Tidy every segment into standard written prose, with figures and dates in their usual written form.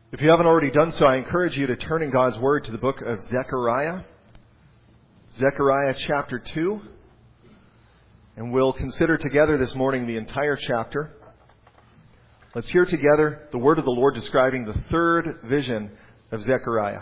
If you haven't already done so, I encourage you to turn in God's Word to the book of Zechariah. Zechariah chapter 2. And we'll consider together this morning the entire chapter. Let's hear together the word of the Lord describing the third vision of Zechariah.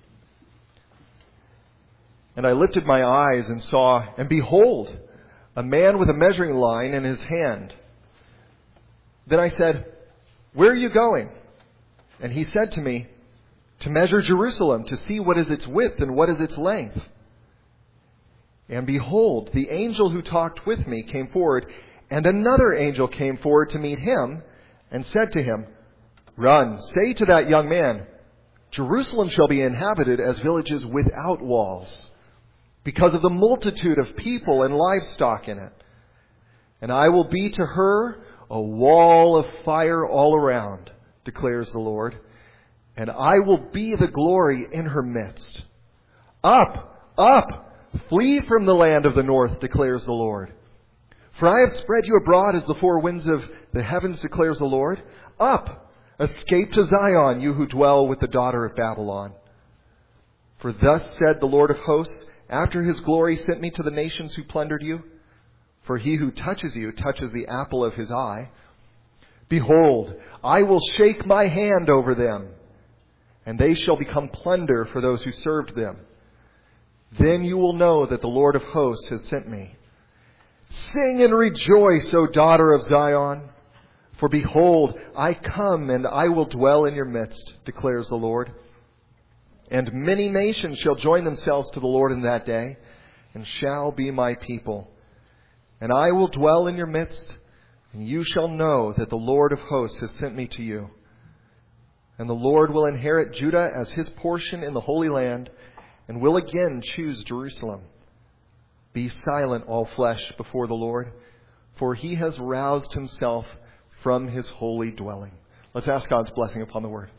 And I lifted my eyes and saw, and behold, a man with a measuring line in his hand. Then I said, "Where are you going?" And he said to me, "To measure Jerusalem, to see what is its width and what is its length." And behold, the angel who talked with me came forward, and another angel came forward to meet him, and said to him, "Run, say to that young man, Jerusalem shall be inhabited as villages without walls, because of the multitude of people and livestock in it. And I will be to her a wall of fire all around, declares the Lord, and I will be the glory in her midst. Up, up, flee from the land of the north, declares the Lord. For I have spread you abroad as the four winds of the heavens, declares the Lord. Up, escape to Zion, you who dwell with the daughter of Babylon. For thus said the Lord of hosts, after his glory sent me to the nations who plundered you. For he who touches you touches the apple of his eye. Behold, I will shake my hand over them, and they shall become plunder for those who served them. Then you will know that the Lord of hosts has sent me. Sing and rejoice, O daughter of Zion. For behold, I come and I will dwell in your midst, declares the Lord. And many nations shall join themselves to the Lord in that day, and shall be my people. And I will dwell in your midst, and you shall know that the Lord of hosts has sent me to you. And the Lord will inherit Judah as his portion in the Holy Land, and will again choose Jerusalem. Be silent, all flesh, before the Lord, for he has roused himself from his holy dwelling. Let's ask God's blessing upon the word.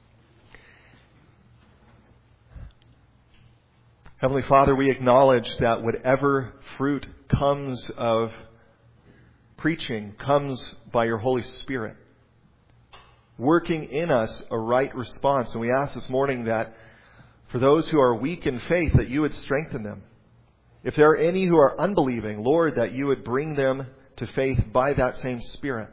Heavenly Father, we acknowledge that whatever fruit comes of preaching comes by your Holy Spirit, working in us a right response. And we ask this morning that for those who are weak in faith, that you would strengthen them. If there are any who are unbelieving, Lord, that you would bring them to faith by that same Spirit.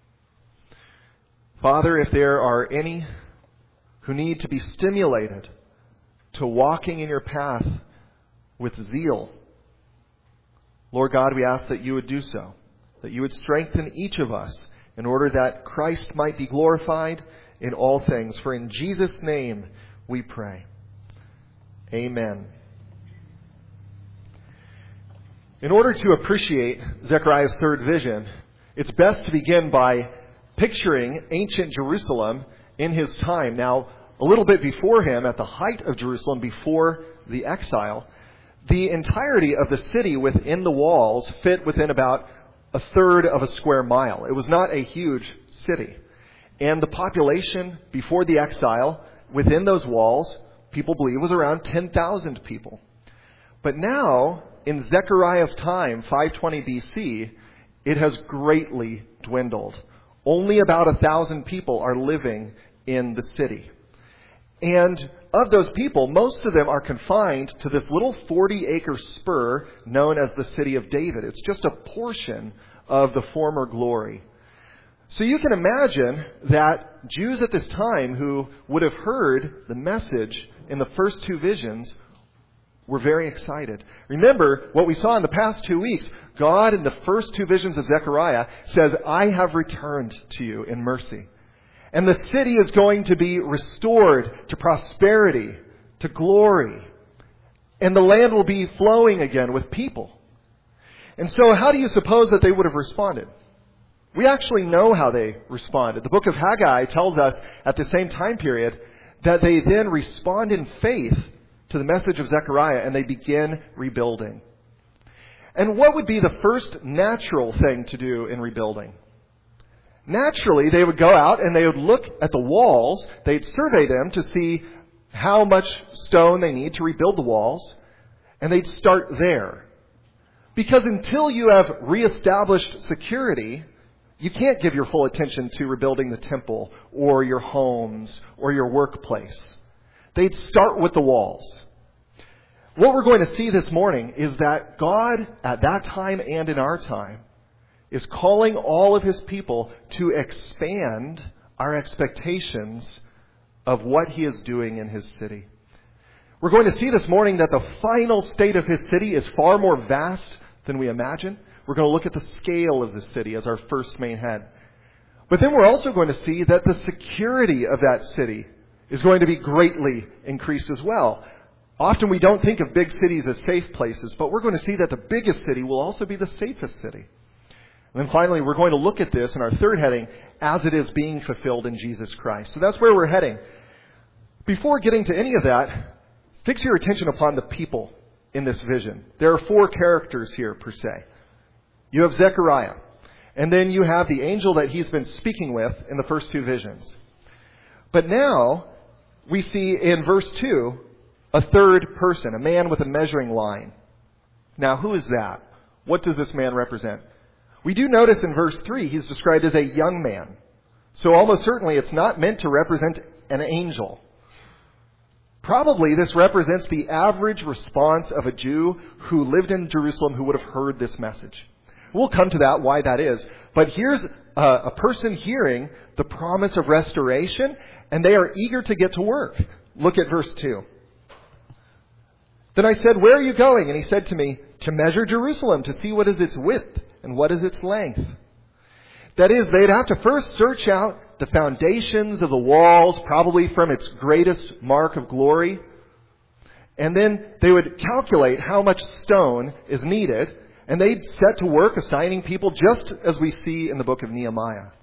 Father, if there are any who need to be stimulated to walking in your path with zeal, Lord God, we ask that you would do so, that you would strengthen each of us in order that Christ might be glorified in all things. For in Jesus' name we pray. Amen. In order to appreciate Zechariah's third vision, it's best to begin by picturing ancient Jerusalem in his time. Now, a little bit before him, at the height of Jerusalem, before the exile, the entirety of the city within the walls fit within about a third of a square mile. It was not a huge city. And the population before the exile within those walls, people believe, was around 10,000 people. But now, in Zechariah's time, 520 BC, it has greatly dwindled. Only about 1,000 people are living in the city. And of those people, most of them are confined to this little 40-acre spur known as the City of David. It's just a portion of the former glory. So you can imagine that Jews at this time who would have heard the message in the first two visions were very excited. Remember what we saw in the past 2 weeks. God, in the first two visions of Zechariah, says, "I have returned to you in mercy." And the city is going to be restored to prosperity, to glory. And the land will be flowing again with people. And so how do you suppose that they would have responded? We actually know how they responded. The book of Haggai tells us at the same time period that they then respond in faith to the message of Zechariah, and they begin rebuilding. And what would be the first natural thing to do in rebuilding? Naturally, they would go out and they would look at the walls. They'd survey them to see how much stone they need to rebuild the walls. And they'd start there. Because until you have reestablished security, You can't give your full attention to rebuilding the temple or your homes or your workplace. They'd start with the walls. What we're going to see this morning is that God, at that time and in our time, is calling all of His people to expand our expectations of what He is doing in His city. We're going to see this morning that the final state of His city is far more vast than we imagine. We're going to look at the scale of the city as our first main head. But then we're also going to see that the security of that city is going to be greatly increased as well. Often we don't think of big cities as safe places, but we're going to see that the biggest city will also be the safest city. And then finally, we're going to look at this in our third heading as it is being fulfilled in Jesus Christ. So that's where we're heading. Before getting to any of that, fix your attention upon the people in this vision. There are 4 characters here, per se. You have Zechariah, and then you have the angel that he's been speaking with in the first 2 visions. But now, we see in verse 2, a third person, a man with a measuring line. Now, who is that? What does this man represent? We do notice in verse 3, he's described as a young man. So almost certainly it's not meant to represent an angel. Probably this represents the average response of a Jew who lived in Jerusalem who would have heard this message. We'll come to that, why that is. But here's a person hearing the promise of restoration, and they are eager to get to work. Look at verse 2. Then I said, "Where are you going?" And he said to me, "To measure Jerusalem, to see what is its width and what is its length." That is, they'd have to first search out the foundations of the walls, probably from its greatest mark of glory. And then they would calculate how much stone is needed, and they'd set to work assigning people, just as we see in the book of Nehemiah.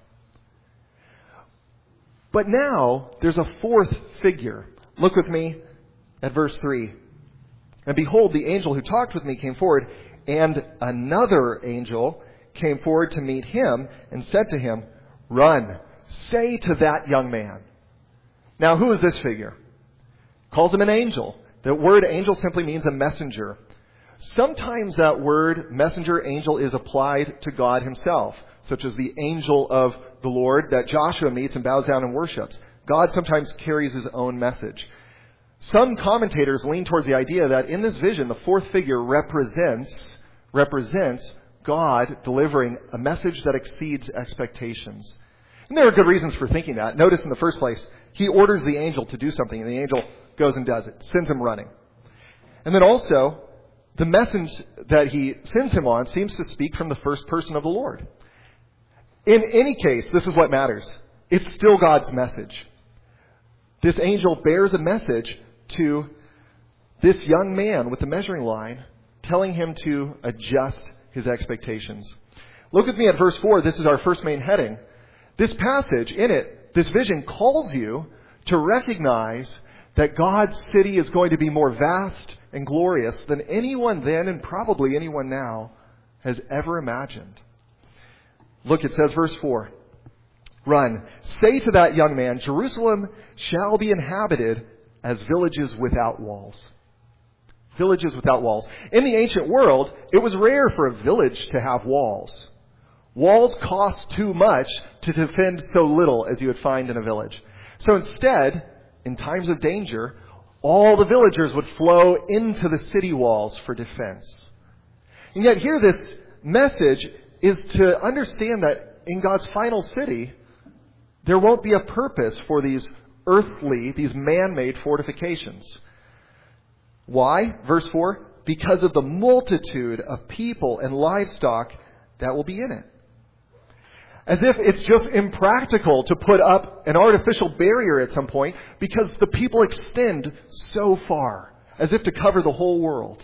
But now, there's a 4th figure. Look with me at verse 3. "And behold, the angel who talked with me came forward, and another angel came forward to meet him and said to him, 'Run, say to that young man.'" Now, who is this figure? Calls him an angel. The word angel simply means a messenger. Sometimes that word messenger, angel, is applied to God Himself, such as the angel of the Lord that Joshua meets and bows down and worships. God sometimes carries His own message. Some commentators lean towards the idea that in this vision, the 4th figure represents God delivering a message that exceeds expectations. And there are good reasons for thinking that. Notice in the first place, He orders the angel to do something, and the angel goes and does it, sends him running. And then also, the message that He sends him on seems to speak from the first person of the Lord. In any case, this is what matters. It's still God's message. This angel bears a message to this young man with the measuring line, telling him to adjust his expectations. Look with me at verse 4. This is our first main heading. This passage, in it, this vision calls you to recognize that God's city is going to be more vast and glorious than anyone then and probably anyone now has ever imagined. Look, it says, verse 4, "Run, say to that young man, Jerusalem shall be inhabited as villages without walls." Villages without walls. In the ancient world, it was rare for a village to have walls. Walls cost too much to defend so little as you would find in a village. So instead, in times of danger, all the villagers would flow into the city walls for defense. And yet here this message is to understand that in God's final city, there won't be a purpose for these earthly, these man-made fortifications. Why? Verse 4, "Because of the multitude of people and livestock that will be in it." As if it's just impractical to put up an artificial barrier at some point because the people extend so far, as if to cover the whole world.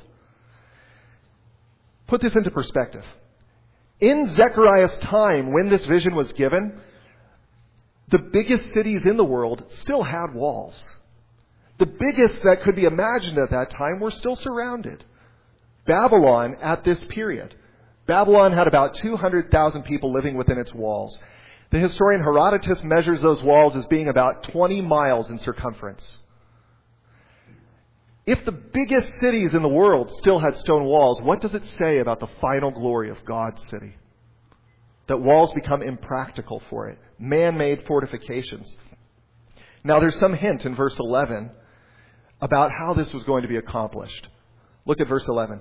Put this into perspective. In Zechariah's time, when this vision was given, the biggest cities in the world still had walls. The biggest that could be imagined at that time were still surrounded. Babylon at this period. Babylon had about 200,000 people living within its walls. The historian Herodotus measures those walls as being about 20 miles in circumference. If the biggest cities in the world still had stone walls, what does it say about the final glory of God's city? that walls become impractical for it. Man-made fortifications. Now there's some hint in verse 11 about how this was going to be accomplished. Look at verse 11.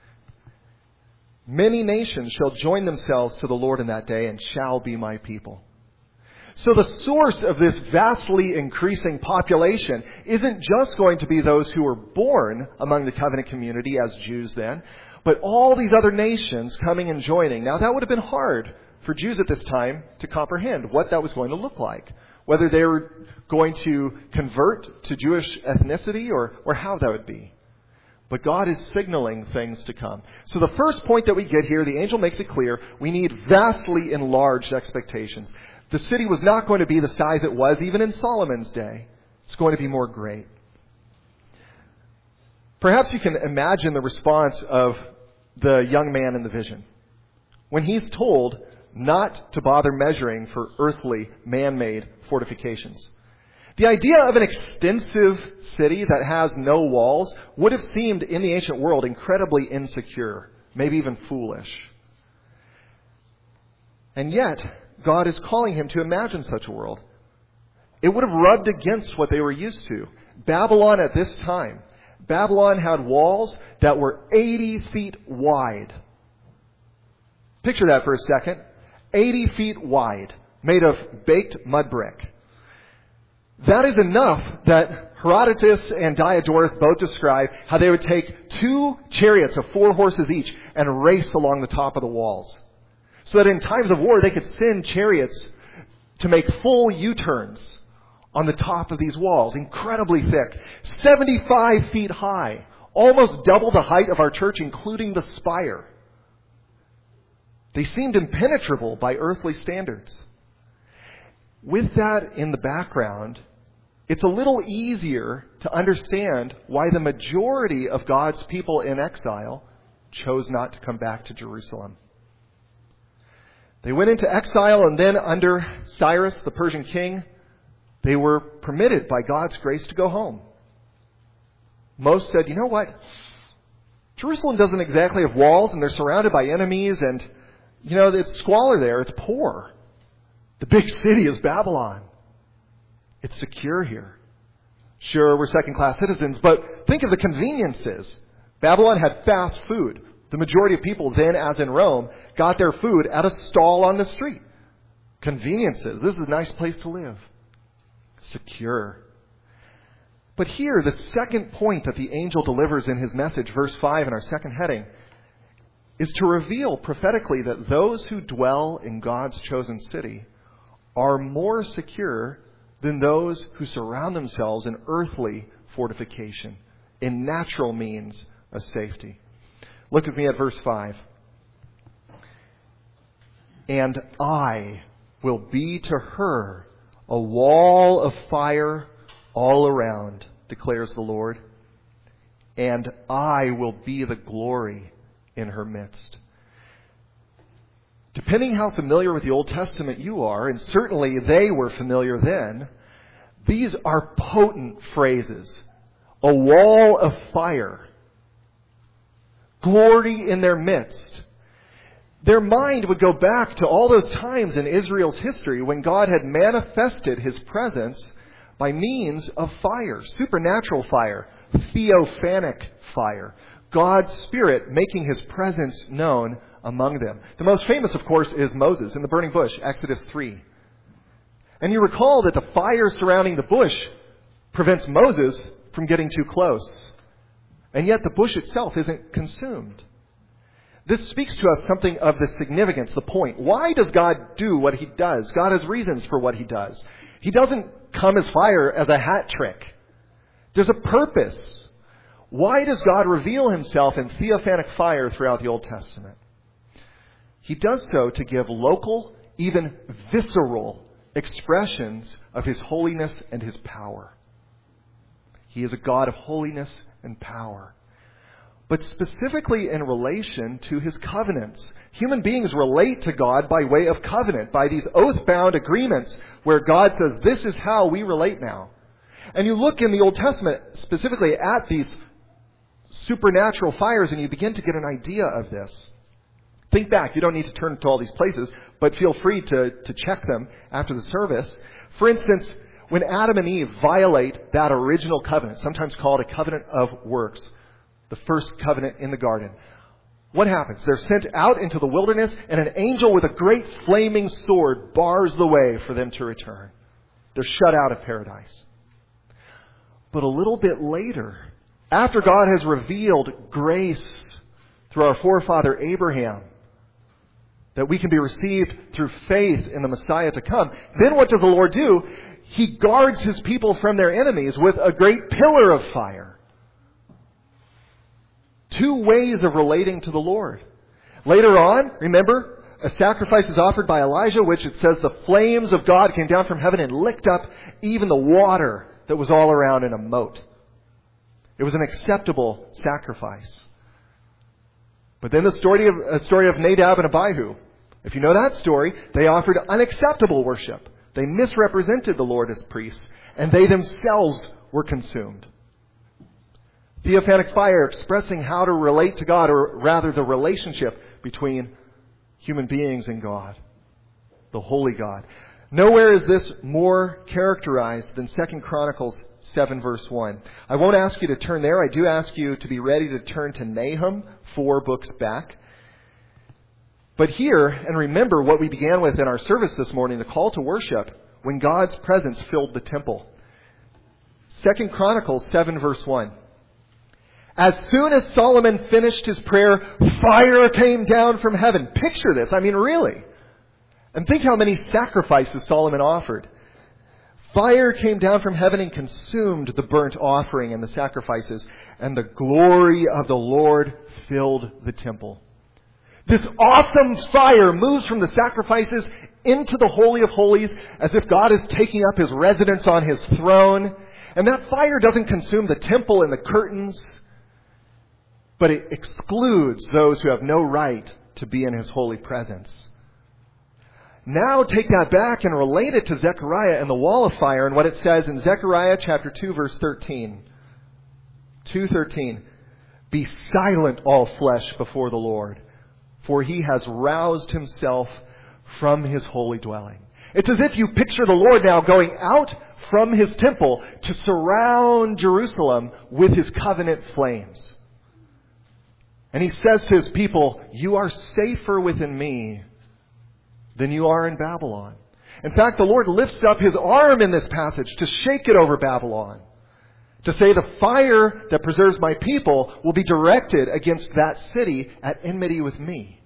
Many nations shall join themselves to the Lord in that day and shall be my people. So the source of this vastly increasing population isn't just going to be those who were born among the covenant community as Jews then, but all these other nations coming and joining. Now that would have been hard for Jews at this time to comprehend what that was going to look like. Whether they were going to convert to Jewish ethnicity or how that would be. But God is signaling things to come. So the first point that we get here, the angel makes it clear, we need vastly enlarged expectations. The city was not going to be the size it was even in Solomon's day. It's going to be more great. Perhaps you can imagine the response of the young man in the vision. When he's told not to bother measuring for earthly, man-made fortifications. The idea of an extensive city that has no walls would have seemed in the ancient world incredibly insecure, maybe even foolish. And yet, God is calling him to imagine such a world. It would have rubbed against what they were used to. Babylon at this time, Babylon had walls that were 80 feet wide. Picture that for a second. 80 feet wide, made of baked mud brick. That is enough that Herodotus and Diodorus both describe how they would take 2 chariots of 4 horses each and race along the top of the walls. So that in times of war, they could send chariots to make full U-turns on the top of these walls, incredibly thick, 75 feet high, almost double the height of our church, including the spire. They seemed impenetrable by earthly standards. With that in the background, it's a little easier to understand why the majority of God's people in exile chose not to come back to Jerusalem. They went into exile, and then under Cyrus, the Persian king, they were permitted by God's grace to go home. Most said, you know what? Jerusalem doesn't exactly have walls, and they're surrounded by enemies, and it's squalor there. It's poor. The big city is Babylon. It's secure here. Sure, we're second-class citizens, but think of the conveniences. Babylon had fast food. The majority of people then, as in Rome, got their food at a stall on the street. Conveniences. This is a nice place to live. Secure. But here, the second point that the angel delivers in his message, verse 5 in our second heading, is to reveal prophetically that those who dwell in God's chosen city are more secure than those who surround themselves in earthly fortification, in natural means of safety. Look with me at verse 5. And I will be to her a wall of fire all around, declares the Lord, and I will be the glory in her midst. Depending how familiar with the Old Testament you are, and certainly they were familiar then, these are potent phrases. A wall of fire. Glory in their midst. Their mind would go back to all those times in Israel's history when God had manifested His presence by means of fire, supernatural fire, theophanic fire. God's Spirit making His presence known among them. The most famous, of course, is Moses in the burning bush, Exodus 3. And you recall that the fire surrounding the bush prevents Moses from getting too close. And yet the bush itself isn't consumed. This speaks to us something of the significance, the point. Why does God do what He does? God has reasons for what He does. He doesn't come as fire as a hat trick. There's a purpose. Why does God reveal Himself in theophanic fire throughout the Old Testament? He does so to give local, even visceral expressions of His holiness and His power. He is a God of holiness and power. But specifically in relation to His covenants. Human beings relate to God by way of covenant, by these oath-bound agreements where God says, this is how we relate now. And you look in the Old Testament specifically at these supernatural fires and you begin to get an idea of this. think back. You don't need to turn to all these places, but feel free to check them after the service. For instance, when Adam and Eve violate that original covenant, sometimes called a covenant of works, the first covenant in the garden, what happens? They're sent out into the wilderness, and an angel with a great flaming sword bars the way for them to return. They're shut out of paradise. But a little bit later, after God has revealed grace through our forefather Abraham, that we can be received through faith in the Messiah to come, then what does the Lord do? He guards His people from their enemies with a great pillar of fire. Two ways of relating to the Lord. Later on, remember, a sacrifice is offered by Elijah, which it says the flames of God came down from heaven and licked up even the water that was all around in a moat. It was an acceptable sacrifice. But then the story of Nadab and Abihu. If you know that story, they offered unacceptable worship. They misrepresented the Lord as priests, and they themselves were consumed. Theophanic fire expressing how to relate to God, or rather the relationship between human beings and God, the holy God. Nowhere is this more characterized than 2 Chronicles 7 verse 1. I won't ask you to turn there. I do ask you to be ready to turn to Nahum 4 books back. But here, and remember what we began with in our service this morning, the call to worship, when God's presence filled the temple. 2 Chronicles 7 verse 1. As soon as Solomon finished his prayer, fire came down from heaven. Picture this. I mean, really. And think how many sacrifices Solomon offered. Fire came down from heaven and consumed the burnt offering and the sacrifices, and the glory of the Lord filled the temple. This awesome fire moves from the sacrifices into the Holy of Holies as if God is taking up His residence on His throne. And that fire doesn't consume the temple and the curtains, but it excludes those who have no right to be in His holy presence. Now take that back and relate it to Zechariah and the wall of fire and what it says in Zechariah chapter 2 verse 13. 2:13. Be silent, all flesh, before the Lord, for He has roused Himself from His holy dwelling. It's as if you picture the Lord now going out from His temple to surround Jerusalem with His covenant flames. And He says to His people, you are safer within me than you are in Babylon. In fact, the Lord lifts up His arm in this passage to shake it over Babylon. To say the fire that preserves my people will be directed against that city at enmity with me.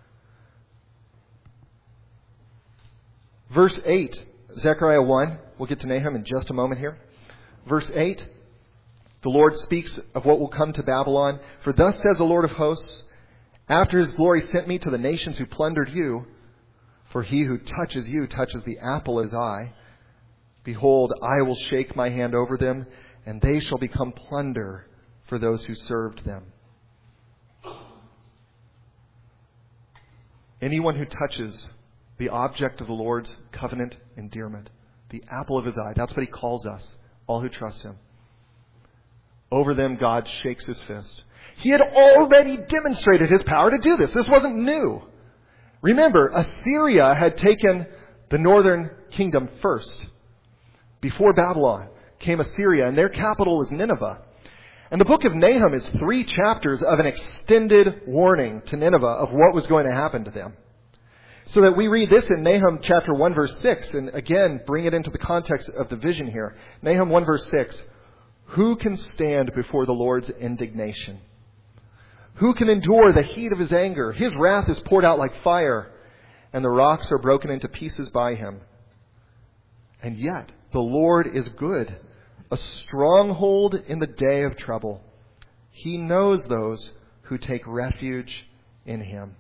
Verse 8, Zechariah 1. We'll get to Nahum in just a moment here. Verse 8. The Lord speaks of what will come to Babylon. For thus says the Lord of hosts, after His glory sent me to the nations who plundered you, for he who touches you touches the apple of His eye. Behold, I will shake my hand over them, and they shall become plunder for those who served them. Anyone who touches the object of the Lord's covenant endearment, the apple of His eye, that's what He calls us, all who trust Him. Over them, God shakes His fist. He had already demonstrated His power to do this. This wasn't new. Remember, Assyria had taken the northern kingdom first. Before Babylon came Assyria, and their capital was Nineveh. And the book of Nahum is 3 chapters of an extended warning to Nineveh of what was going to happen to them. So that we read this in Nahum chapter 1 verse 6, and again, bring it into the context of the vision here. Nahum 1 verse 6. Who can stand before the Lord's indignation? Who can endure the heat of His anger? His wrath is poured out like fire, and the rocks are broken into pieces by Him. And yet, the Lord is good, a stronghold in the day of trouble. He knows those who take refuge in Him.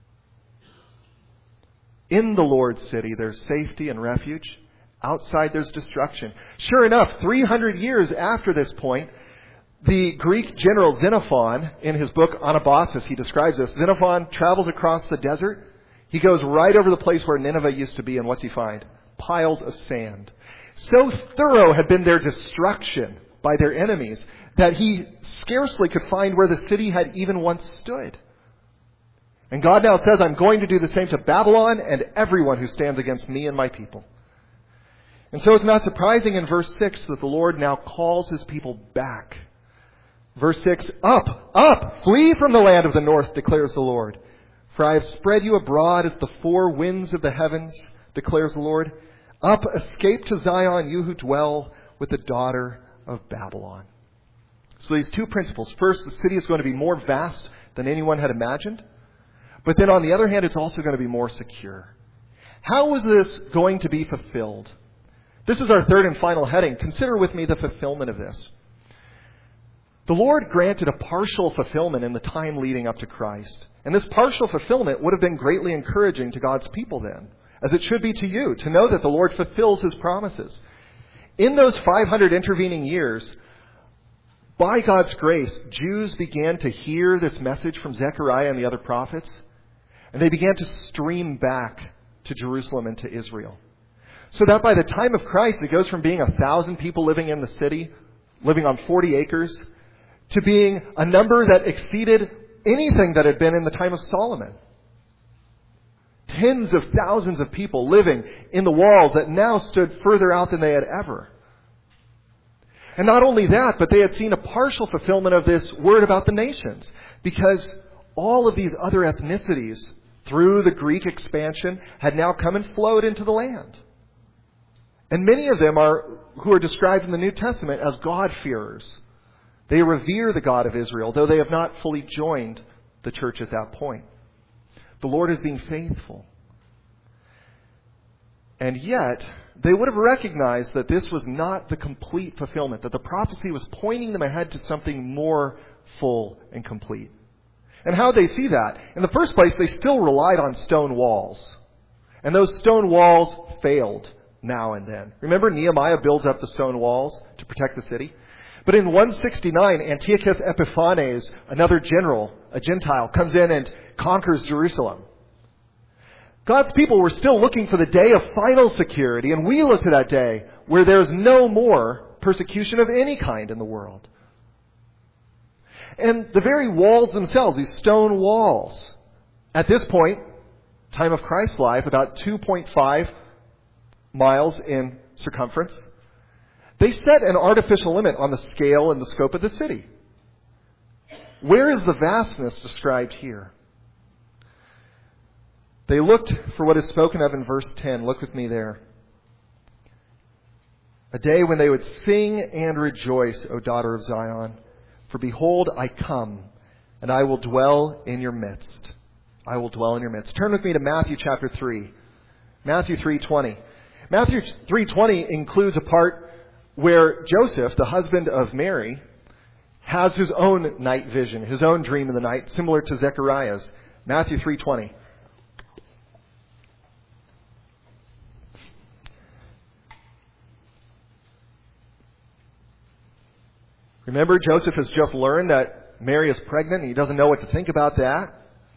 In the Lord's city, there's safety and refuge. Outside, there's destruction. Sure enough, 300 years after this point, the Greek general Xenophon, in his book Anabasis, he describes this. Xenophon travels across the desert. He goes right over the place where Nineveh used to be, and what's he find? Piles of sand. So thorough had been their destruction by their enemies that he scarcely could find where the city had even once stood. And God now says, I'm going to do the same to Babylon and everyone who stands against me and my people. And so it's not surprising in verse 6 that the Lord now calls his people back. Verse 6, up, flee from the land of the north, declares the Lord. For I have spread you abroad as the four winds of the heavens, declares the Lord. Up, escape to Zion, you who dwell with the daughter of Babylon. So these two principles. First, the city is going to be more vast than anyone had imagined. But then on the other hand, it's also going to be more secure. How is this going to be fulfilled? This is our third and final heading. Consider with me the fulfillment of this. The Lord granted a partial fulfillment in the time leading up to Christ. And this partial fulfillment would have been greatly encouraging to God's people then, as it should be to you, to know that the Lord fulfills his promises. In those 500 intervening years, by God's grace, Jews began to hear this message from Zechariah and the other prophets, and they began to stream back to Jerusalem and to Israel. So that by the time of Christ, it goes from being 1,000 people living in the city, living on 40 acres, to being a number that exceeded anything that had been in the time of Solomon. Tens of thousands of people living in the walls that now stood further out than they had ever. And not only that, but they had seen a partial fulfillment of this word about the nations, because all of these other ethnicities, through the Greek expansion, had now come and flowed into the land. And many of them who are described in the New Testament as God-fearers. They revere the God of Israel, though they have not fully joined the church at that point. The Lord is being faithful. And yet, they would have recognized that this was not the complete fulfillment, that the prophecy was pointing them ahead to something more full and complete. And how they see that? In the first place, they still relied on stone walls. And those stone walls failed now and then. Remember, Nehemiah builds up the stone walls to protect the city? But in 169, Antiochus Epiphanes, another general, a Gentile, comes in and conquers Jerusalem. God's people were still looking for the day of final security, and we look to that day where there's no more persecution of any kind in the world. And the very walls themselves, these stone walls, at this point, time of Christ's life, about 2.5 miles in circumference, they set an artificial limit on the scale and the scope of the city. Where is the vastness described here? They looked for what is spoken of in verse 10. Look with me there. A day when they would sing and rejoice, O daughter of Zion. For behold, I come, and I will dwell in your midst. I will dwell in your midst. Turn with me to Matthew chapter 3. Matthew 3:20. Matthew 3:20 includes a part where Joseph, the husband of Mary, has his own night vision, his own dream in the night, similar to Zechariah's. Matthew 3:20. Remember, Joseph has just learned that Mary is pregnant, and he doesn't know what to think about that.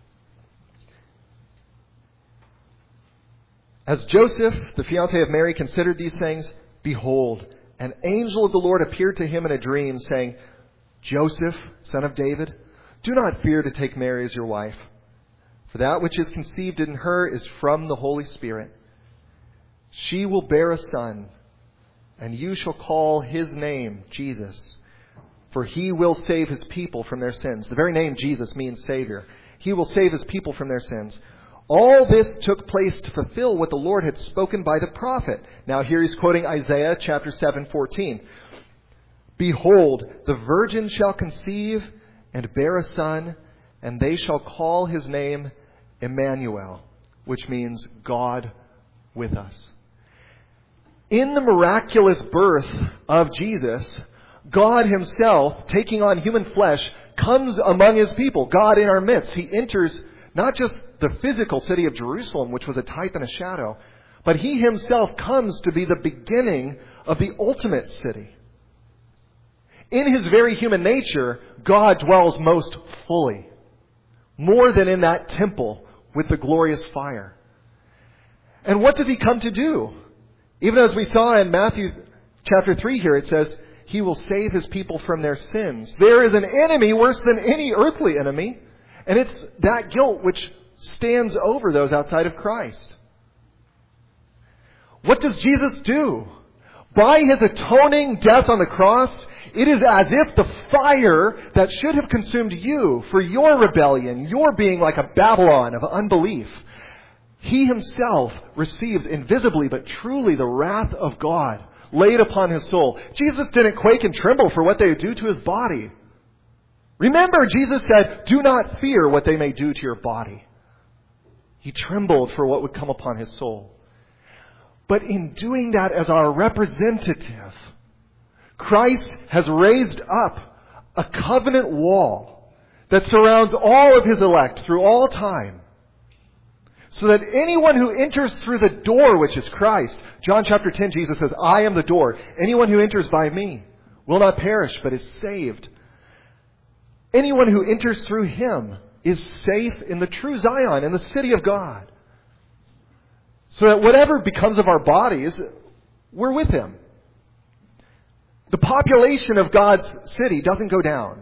As Joseph, the fiancé of Mary, considered these things, behold, an angel of the Lord appeared to him in a dream, saying, Joseph, son of David, do not fear to take Mary as your wife, for that which is conceived in her is from the Holy Spirit. She will bear a son, and you shall call his name Jesus, for he will save his people from their sins. The very name Jesus means Savior. He will save his people from their sins. All this took place to fulfill what the Lord had spoken by the prophet. Now here he's quoting Isaiah chapter 7:14. Behold, the virgin shall conceive and bear a son, and they shall call his name Emmanuel, which means God with us. In the miraculous birth of Jesus, God himself, taking on human flesh, comes among his people. God in our midst. He enters not just the physical city of Jerusalem, which was a type and a shadow, but he himself comes to be the beginning of the ultimate city. In his very human nature, God dwells most fully, more than in that temple with the glorious fire. And what does he come to do? Even as we saw in Matthew chapter 3 here, it says, he will save his people from their sins. There is an enemy worse than any earthly enemy, and it's that guilt which stands over those outside of Christ. What does Jesus do? By His atoning death on the cross, it is as if the fire that should have consumed you for your rebellion, your being like a Babylon of unbelief, He Himself receives invisibly but truly the wrath of God laid upon His soul. Jesus didn't quake and tremble for what they would do to His body. Remember, Jesus said, do not fear what they may do to your body. He trembled for what would come upon His soul. But in doing that as our representative, Christ has raised up a covenant wall that surrounds all of His elect through all time, so that anyone who enters through the door, which is Christ, John chapter 10, Jesus says, I am the door. Anyone who enters by me will not perish, but is saved. Anyone who enters through Him is safe in the true Zion, in the city of God. So that whatever becomes of our bodies, we're with Him. The population of God's city doesn't go down.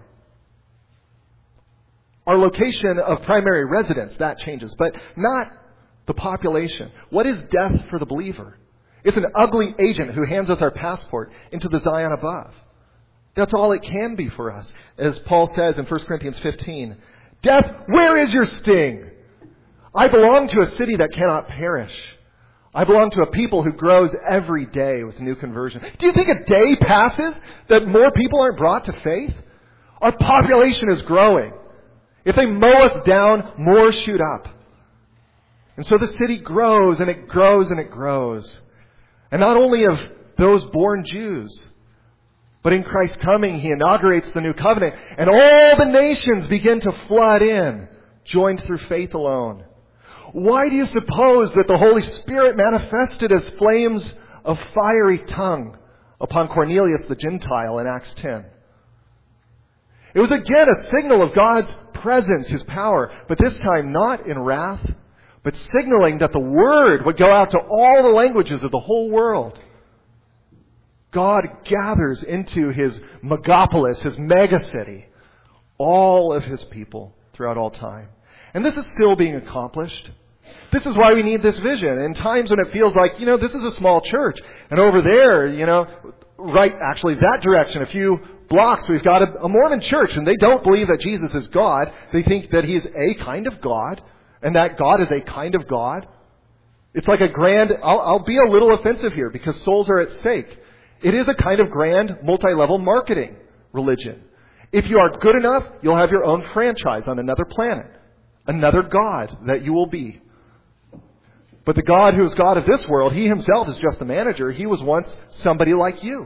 Our location of primary residence, that changes, but not the population. What is death for the believer? It's an ugly agent who hands us our passport into the Zion above. That's all it can be for us. As Paul says in 1 Corinthians 15, death, where is your sting? I belong to a city that cannot perish. I belong to a people who grows every day with new conversion. Do you think a day passes that more people aren't brought to faith? Our population is growing. If they mow us down, more shoot up. And so the city grows and it grows and it grows. And not only of those born Jews, but in Christ's coming, He inaugurates the new covenant, and all the nations begin to flood in, joined through faith alone. Why do you suppose that the Holy Spirit manifested as flames of fiery tongue upon Cornelius the Gentile in Acts 10? It was again a signal of God's presence, His power, but this time not in wrath, but signaling that the word would go out to all the languages of the whole world. God gathers into His megapolis, His megacity, all of His people throughout all time. And this is still being accomplished. This is why we need this vision. In times when it feels like, this is a small church. And over there, right, actually that direction, a few blocks, we've got a Mormon church. And they don't believe that Jesus is God. They think that He's a kind of God. And that God is a kind of God. It's like a grand, I'll be a little offensive here because souls are at stake. It is a kind of grand, multi-level marketing religion. If you are good enough, you'll have your own franchise on another planet. Another God that you will be. But the God who is God of this world, He Himself is just the manager. He was once somebody like you.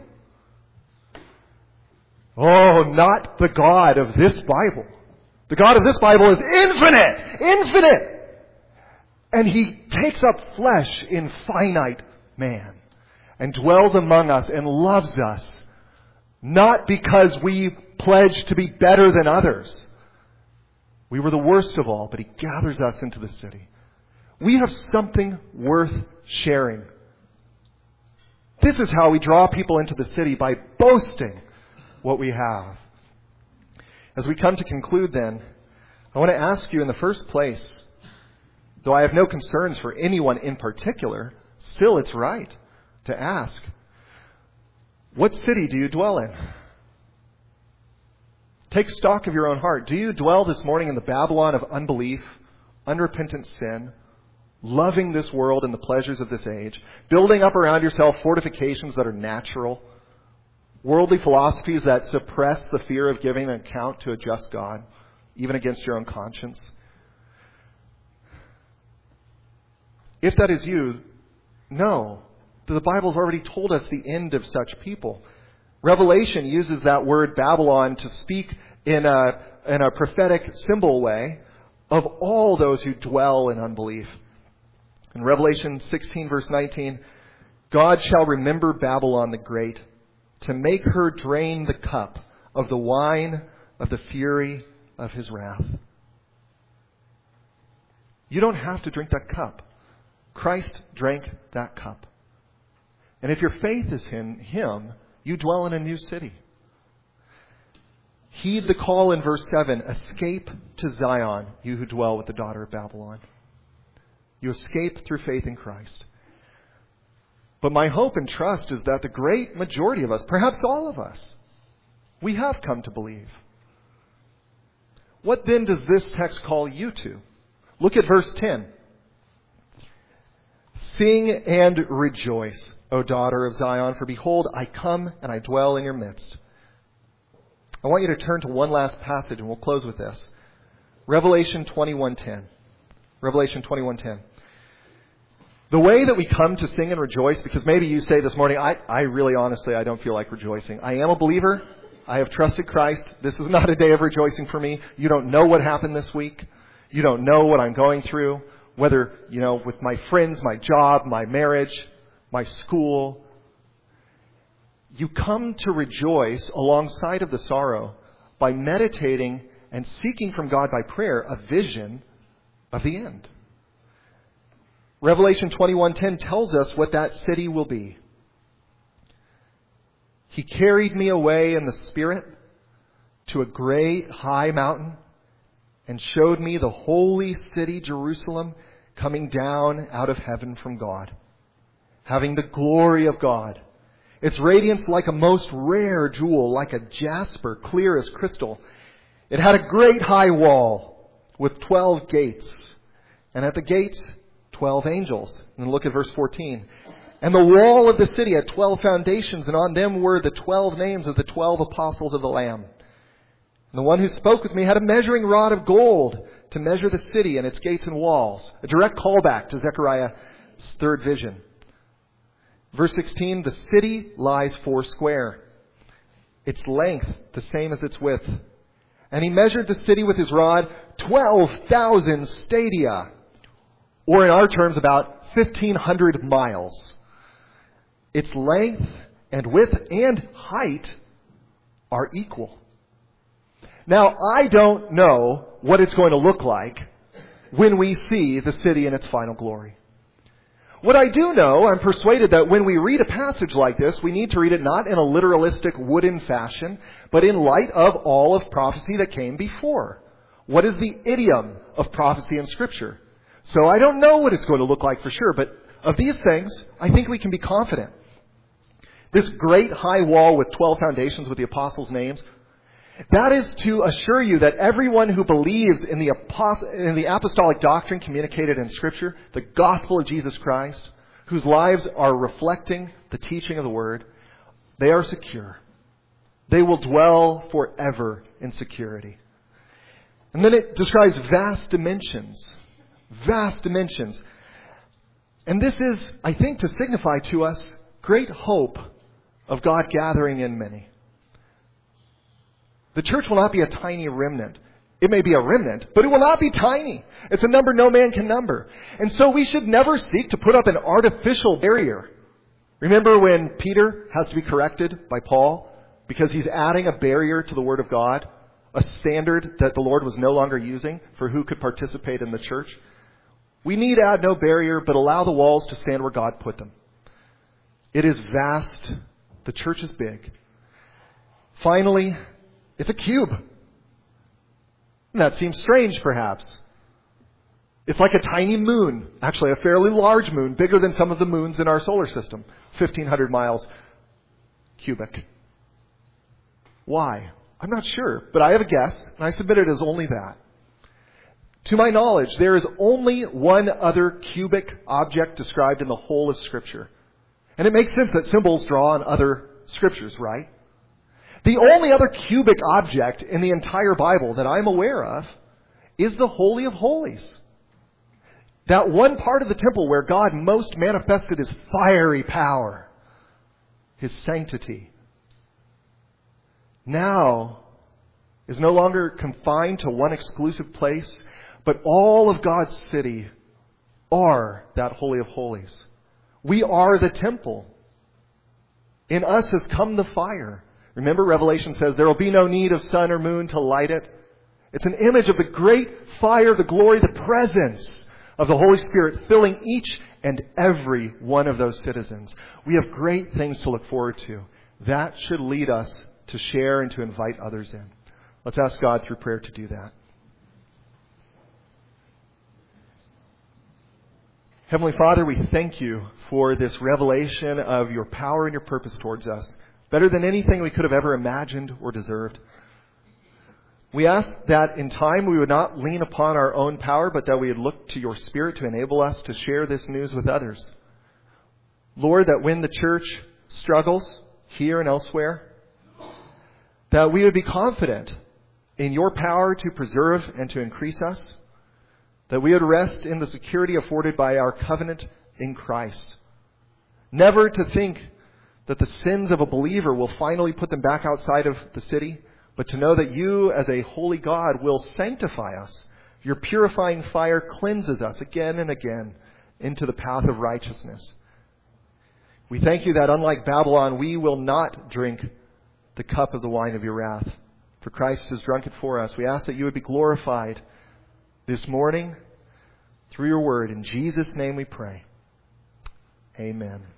Oh, not the God of this Bible. The God of this Bible is infinite! Infinite! And He takes up flesh in finite man and dwells among us and loves us, not because we pledge to be better than others. We were the worst of all, but He gathers us into the city. We have something worth sharing. This is how we draw people into the city, by boasting what we have. As we come to conclude then, I want to ask you in the first place, though I have no concerns for anyone in particular, still it's right to ask, what city do you dwell in? Take stock of your own heart. Do you dwell this morning in the Babylon of unbelief, unrepentant sin, loving this world and the pleasures of this age, building up around yourself fortifications that are natural, worldly philosophies that suppress the fear of giving an account to a just God, even against your own conscience? If that is you, know that the Bible has already told us the end of such people. Revelation uses that word Babylon to speak in a prophetic symbol way of all those who dwell in unbelief. In Revelation 16 verse 19, God shall remember Babylon the Great, to make her drain the cup of the wine of the fury of His wrath. You don't have to drink that cup. Christ drank that cup. And if your faith is in Him, you dwell in a new city. Heed the call in verse 7. Escape to Zion, you who dwell with the daughter of Babylon. You escape through faith in Christ. But my hope and trust is that the great majority of us, perhaps all of us, we have come to believe. What then does this text call you to? Look at verse 10. Sing and rejoice, O daughter of Zion, for behold, I come and I dwell in your midst. I want you to turn to one last passage, and we'll close with this. Revelation 21:10. Revelation 21:10. The way that we come to sing and rejoice, because maybe you say this morning, I really honestly, I don't feel like rejoicing. I am a believer. I have trusted Christ. This is not a day of rejoicing for me. You don't know what happened this week. You don't know what I'm going through. Whether, with my friends, my job, my marriage, my school. You come to rejoice alongside of the sorrow by meditating and seeking from God by prayer a vision of the end. Revelation 21:10 tells us what that city will be. He carried me away in the Spirit to a great high mountain and showed me the holy city Jerusalem coming down out of heaven from God, having the glory of God. Its radiance like a most rare jewel, like a jasper, clear as crystal. It had a great high wall with 12 gates, and at the gates 12 angels. And look at verse 14. And the wall of the city had 12 foundations, and on them were the 12 names of the 12 apostles of the Lamb. And the one who spoke with me had a measuring rod of gold to measure the city and its gates and walls. A direct callback to Zechariah's third vision. Verse 16, the city lies 4 square. Its length the same as its width. And he measured the city with his rod 12,000 stadia. Or in our terms, about 1,500 miles. Its length and width and height are equal. Now, I don't know what it's going to look like when we see the city in its final glory. What I do know, I'm persuaded that when we read a passage like this, we need to read it not in a literalistic wooden fashion, but in light of all of prophecy that came before. What is the idiom of prophecy in Scripture? So I don't know what it's going to look like for sure, but of these things, I think we can be confident. This great high wall with 12 foundations with the apostles' names, that is to assure you that everyone who believes in the apostolic doctrine communicated in Scripture, the gospel of Jesus Christ, whose lives are reflecting the teaching of the Word, they are secure. They will dwell forever in security. And then it describes vast dimensions. Vast dimensions. And this is, I think, to signify to us great hope of God gathering in many. The church will not be a tiny remnant. It may be a remnant, but it will not be tiny. It's a number no man can number. And so we should never seek to put up an artificial barrier. Remember when Peter has to be corrected by Paul because he's adding a barrier to the Word of God, a standard that the Lord was no longer using for who could participate in the church? We need add no barrier, but allow the walls to stand where God put them. It is vast. The church is big. Finally, it's a cube. And that seems strange, perhaps. It's like a tiny moon. Actually, a fairly large moon, bigger than some of the moons in our solar system. 1,500 miles cubic. Why? I'm not sure, but I have a guess, and I submit it as only that. To my knowledge, there is only one other cubic object described in the whole of Scripture. And it makes sense that symbols draw on other Scriptures, right? The only other cubic object in the entire Bible that I'm aware of is the Holy of Holies. That one part of the temple where God most manifested His fiery power, His sanctity, now is no longer confined to one exclusive place, but all of God's city are that Holy of Holies. We are the temple. In us has come the fire. Remember, Revelation says there will be no need of sun or moon to light it. It's an image of the great fire, the glory, the presence of the Holy Spirit filling each and every one of those citizens. We have great things to look forward to. That should lead us to share and to invite others in. Let's ask God through prayer to do that. Heavenly Father, we thank you for this revelation of your power and your purpose towards us, better than anything we could have ever imagined or deserved. We ask that in time we would not lean upon our own power, but that we would look to your Spirit to enable us to share this news with others. Lord, that when the church struggles here and elsewhere, that we would be confident in your power to preserve and to increase us, that we would rest in the security afforded by our covenant in Christ. Never to think that the sins of a believer will finally put them back outside of the city, but to know that you, as a holy God, will sanctify us. Your purifying fire cleanses us again and again into the path of righteousness. We thank you that, unlike Babylon, we will not drink the cup of the wine of your wrath, for Christ has drunk it for us. We ask that you would be glorified this morning through your word. In Jesus' name we pray. Amen.